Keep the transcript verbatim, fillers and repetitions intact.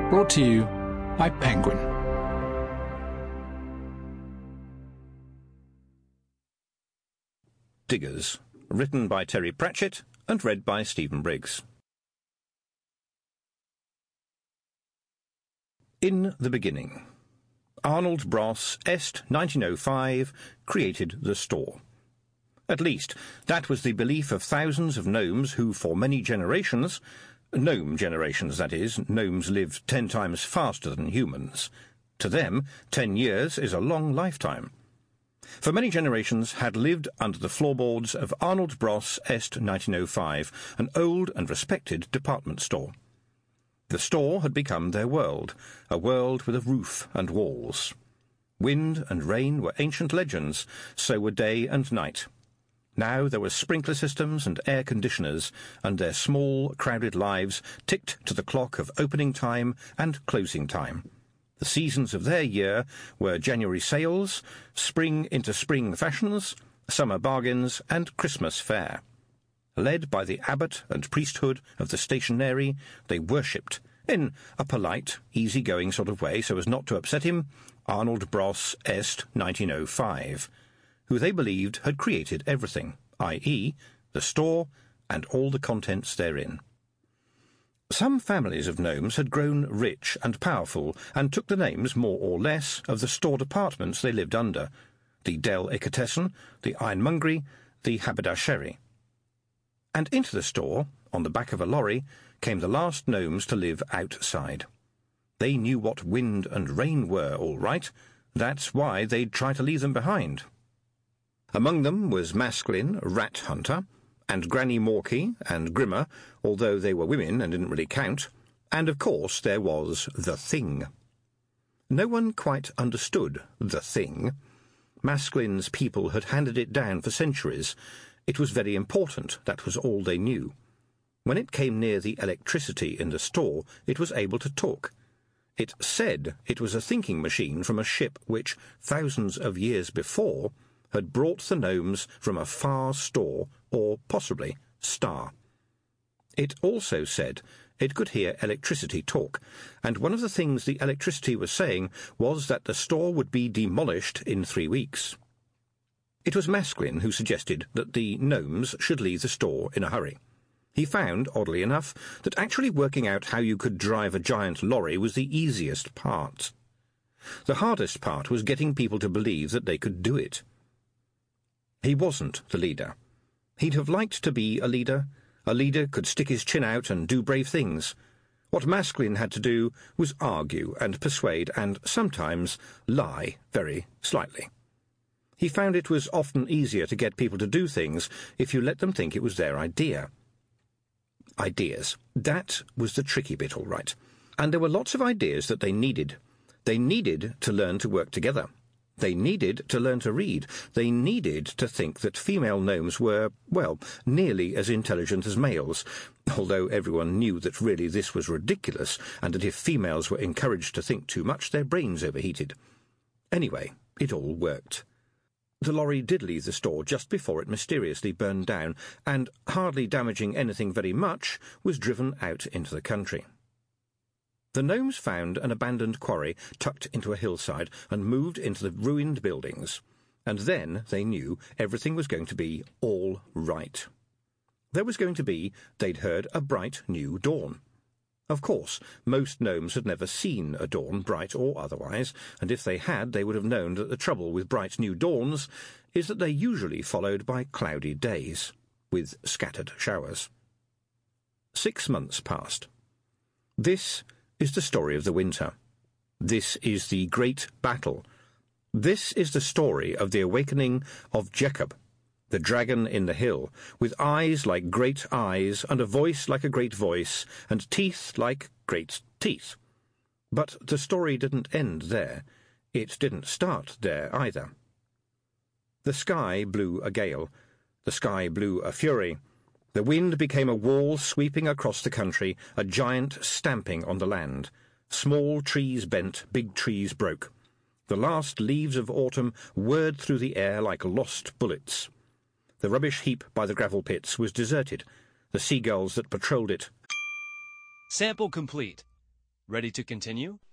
Brought to you by Penguin. Diggers, written by Terry Pratchett and read by Stephen Briggs. In the beginning, Arnold Bross Est nineteen oh five created the store. At least, that was the belief of thousands of gnomes who, for many generations, gnome generations, that is, gnomes lived ten times faster than humans. To them, ten years is a long lifetime. For many generations had lived under the floorboards of Arnold Bross Est nineteen oh five, an old and respected department store. The store had become their world, a world with a roof and walls. Wind and rain were ancient legends, so were day and night. Now there were sprinkler systems and air conditioners, and their small, crowded lives ticked to the clock of opening time and closing time. The seasons of their year were January sales, spring into spring fashions, summer bargains, and Christmas fare. Led by the abbot and priesthood of the stationery, they worshipped, in a polite, easy-going sort of way so as not to upset him, Arnold Bross Est nineteen oh five, who they believed had created everything, that is, the store and all the contents therein. Some families of gnomes had grown rich and powerful and took the names, more or less, of the store departments they lived under, the Delicatessen, the Ironmongery, the Haberdashery. And into the store, on the back of a lorry, came the last gnomes to live outside. They knew what wind and rain were, all right. That's why they'd try to leave them behind. Among them was Masklin, Rat Hunter, and Granny Morky and Grimmer, although they were women and didn't really count, and of course there was the Thing. No one quite understood the Thing. Masklin's people had handed it down for centuries. It was very important, that was all they knew. When it came near the electricity in the store, it was able to talk. It said it was a thinking machine from a ship which, thousands of years before, had brought the gnomes from a far store, or possibly star. It also said it could hear electricity talk, and one of the things the electricity was saying was that the store would be demolished in three weeks. It was Masklin who suggested that the gnomes should leave the store in a hurry. He found, oddly enough, that actually working out how you could drive a giant lorry was the easiest part. The hardest part was getting people to believe that they could do it. He wasn't the leader. He'd have liked to be a leader. A leader could stick his chin out and do brave things. What Masklin had to do was argue and persuade and sometimes lie very slightly. He found it was often easier to get people to do things if you let them think it was their idea. Ideas. That was the tricky bit, all right. And there were lots of ideas that they needed. They needed to learn to work together. They needed to learn to read. They needed to think that female gnomes were, well, nearly as intelligent as males, although everyone knew that really this was ridiculous, and that if females were encouraged to think too much, their brains overheated. Anyway, it all worked. The lorry did leave the store just before it mysteriously burned down, and, hardly damaging anything very much, was driven out into the country. The gnomes found an abandoned quarry tucked into a hillside and moved into the ruined buildings, and then they knew everything was going to be all right. There was going to be, they'd heard, a bright new dawn. Of course, most gnomes had never seen a dawn, bright or otherwise, and if they had, they would have known that the trouble with bright new dawns is that they're usually followed by cloudy days, with scattered showers. Six months passed. This is the story of the winter. This is the great battle. This is the story of the awakening of Jacob, the dragon in the hill, with eyes like great eyes, and a voice like a great voice, and teeth like great teeth. But the story didn't end there. It didn't start there either. The sky blew a gale. The sky blew a fury. The wind became a wall sweeping across the country, a giant stamping on the land. Small trees bent, big trees broke. The last leaves of autumn whirred through the air like lost bullets. The rubbish heap by the gravel pits was deserted. The seagulls that patrolled it... Sample complete. Ready to continue?